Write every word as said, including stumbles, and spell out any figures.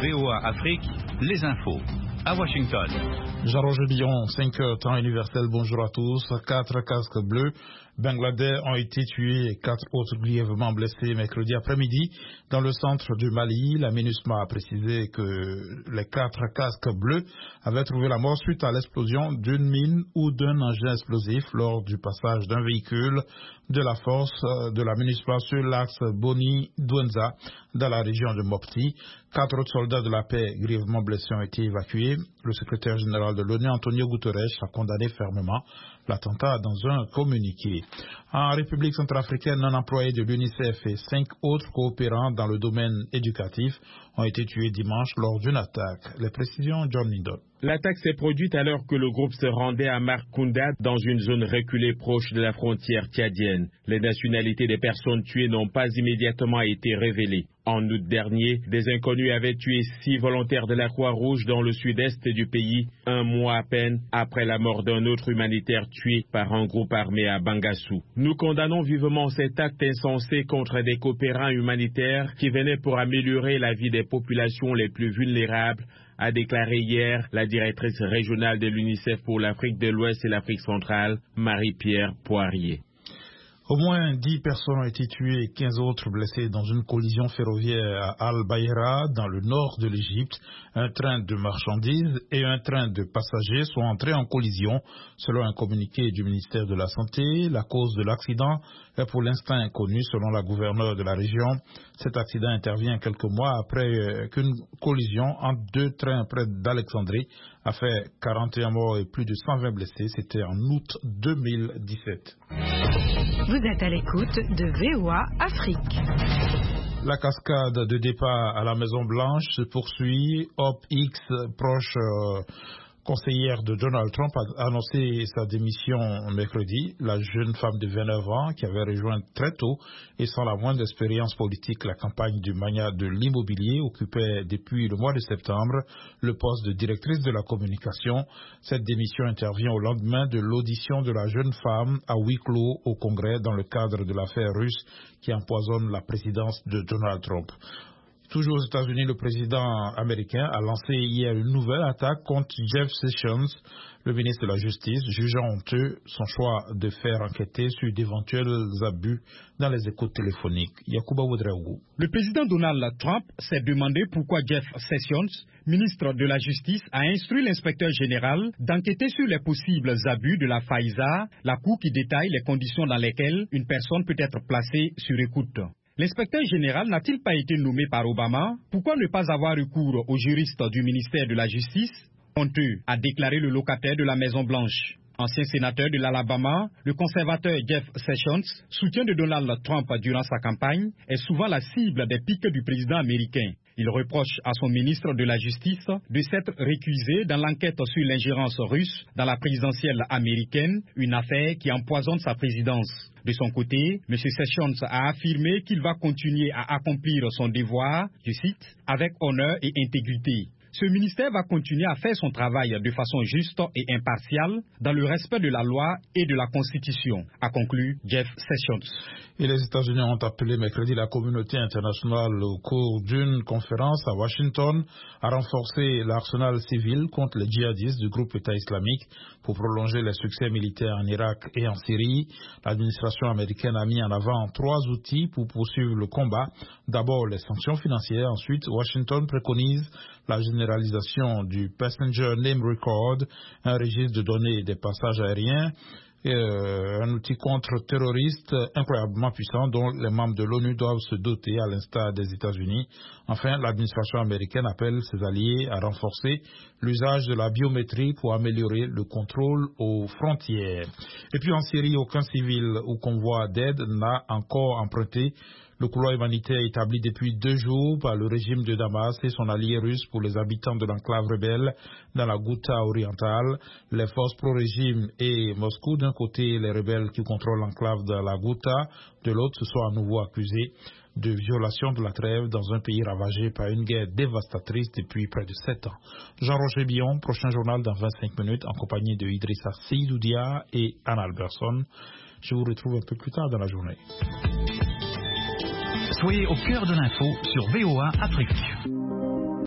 V O A Afrique, les infos. À Washington. Jean-Roger Billon, cinq heures, temps universel, bonjour à tous. Quatre casques bleus Bangladais ont été tués et quatre autres grièvement blessés mercredi après-midi dans le centre du Mali. La MINUSMA a précisé que les quatre casques bleus avaient trouvé la mort suite à l'explosion d'une mine ou d'un engin explosif lors du passage d'un véhicule de la force de la MINUSMA sur l'axe Boni-Douenza dans la région de Mopti. Quatre autres soldats de la paix grièvement blessés ont été évacués. Le secrétaire général de l'ONU, Antonio Guterres, a condamné fermement l'attentat dans un communiqué. En République centrafricaine, un employé de l'UNICEF et cinq autres coopérants dans le domaine éducatif ont été tués dimanche lors d'une attaque. Les précisions, John Lindon. L'attaque s'est produite alors que le groupe se rendait à Markunda dans une zone reculée proche de la frontière tchadienne. Les nationalités des personnes tuées n'ont pas immédiatement été révélées. En août dernier, des inconnus avaient tué six volontaires de la Croix-Rouge dans le sud-est du pays, un mois à peine après la mort d'un autre humanitaire tué par un groupe armé à Bangassou. Nous condamnons vivement cet acte insensé contre des coopérants humanitaires qui venaient pour améliorer la vie des populations les plus vulnérables, a déclaré hier la directrice régionale de l'UNICEF pour l'Afrique de l'Ouest et l'Afrique centrale, Marie-Pierre Poirier. Au moins dix personnes ont été tuées et quinze autres blessées dans une collision ferroviaire à Al-Bayra, dans le nord de l'Égypte. Un train de marchandises et un train de passagers sont entrés en collision, selon un communiqué du ministère de la Santé. La cause de l'accident est pour l'instant inconnue, selon la gouverneure de la région. Cet accident intervient quelques mois après qu'une collision entre deux trains près d'Alexandrie a fait quarante et un morts et plus de cent vingt blessés. C'était en août deux mille dix-sept. Vous êtes à l'écoute de V O A Afrique. La cascade de départ à la Maison-Blanche se poursuit. Hope Hicks, proche euh, conseillère de Donald Trump, a annoncé sa démission mercredi. La jeune femme de vingt-neuf ans, qui avait rejoint très tôt et sans la moindre expérience politique la campagne du magnat de l'immobilier, occupait depuis le mois de septembre le poste de directrice de la communication. Cette démission intervient au lendemain de l'audition de la jeune femme à huis clos au Congrès dans le cadre de l'affaire russe qui empoisonne la présidence de Donald Trump. Toujours aux États-Unis, le président américain a lancé hier une nouvelle attaque contre Jeff Sessions, le ministre de la Justice, jugeant honteux son choix de faire enquêter sur d'éventuels abus dans les écoutes téléphoniques. Yacouba Ouedraogo. Le président Donald Trump s'est demandé pourquoi Jeff Sessions, ministre de la Justice, a instruit l'inspecteur général d'enquêter sur les possibles abus de la FISA, la cour qui détaille les conditions dans lesquelles une personne peut être placée sur écoute. L'inspecteur général n'a-t-il pas été nommé par Obama? Pourquoi ne pas avoir recours aux juristes du ministère de la Justice? Honteux, a déclaré le locataire de la Maison-Blanche. Ancien sénateur de l'Alabama, le conservateur Jeff Sessions, soutien de Donald Trump durant sa campagne, est souvent la cible des piques du président américain. Il reproche à son ministre de la Justice de s'être récusé dans l'enquête sur l'ingérence russe dans la présidentielle américaine, une affaire qui empoisonne sa présidence. De son côté, M. Sessions a affirmé qu'il va continuer à accomplir son devoir, je cite, avec honneur et intégrité. Ce ministère va continuer à faire son travail de façon juste et impartiale dans le respect de la loi et de la Constitution, a conclu Jeff Sessions. Et les États-Unis ont appelé mercredi la communauté internationale au cours d'une conférence à Washington à renforcer l'arsenal civil contre les djihadistes du groupe État islamique pour prolonger les succès militaires en Irak et en Syrie. L'administration américaine a mis en avant trois outils pour poursuivre le combat. D'abord les sanctions financières, ensuite Washington préconise la généralisation du Passenger Name Record, un registre de données des passages aériens, euh, un outil contre-terroriste incroyablement puissant dont les membres de l'ONU doivent se doter à l'instar des États-Unis. Enfin, l'administration américaine appelle ses alliés à renforcer l'usage de la biométrie pour améliorer le contrôle aux frontières. Et puis en Syrie, aucun civil ou convoi d'aide n'a encore emprunté le couloir humanitaire établi depuis deux jours par le régime de Damas et son allié russe pour les habitants de l'enclave rebelle dans la Ghouta orientale. Les forces pro-régime et Moscou d'un côté, les rebelles qui contrôlent l'enclave de la Ghouta de l'autre se sont à nouveau accusés de violation de la trêve dans un pays ravagé par une guerre dévastatrice depuis près de sept ans. Jean-Roger Billon, prochain journal dans vingt-cinq minutes en compagnie de Idrissa Seydoudia et Anna Alberson. Je vous retrouve un peu plus tard dans la journée. Soyez au cœur de l'info sur V O A Afrique.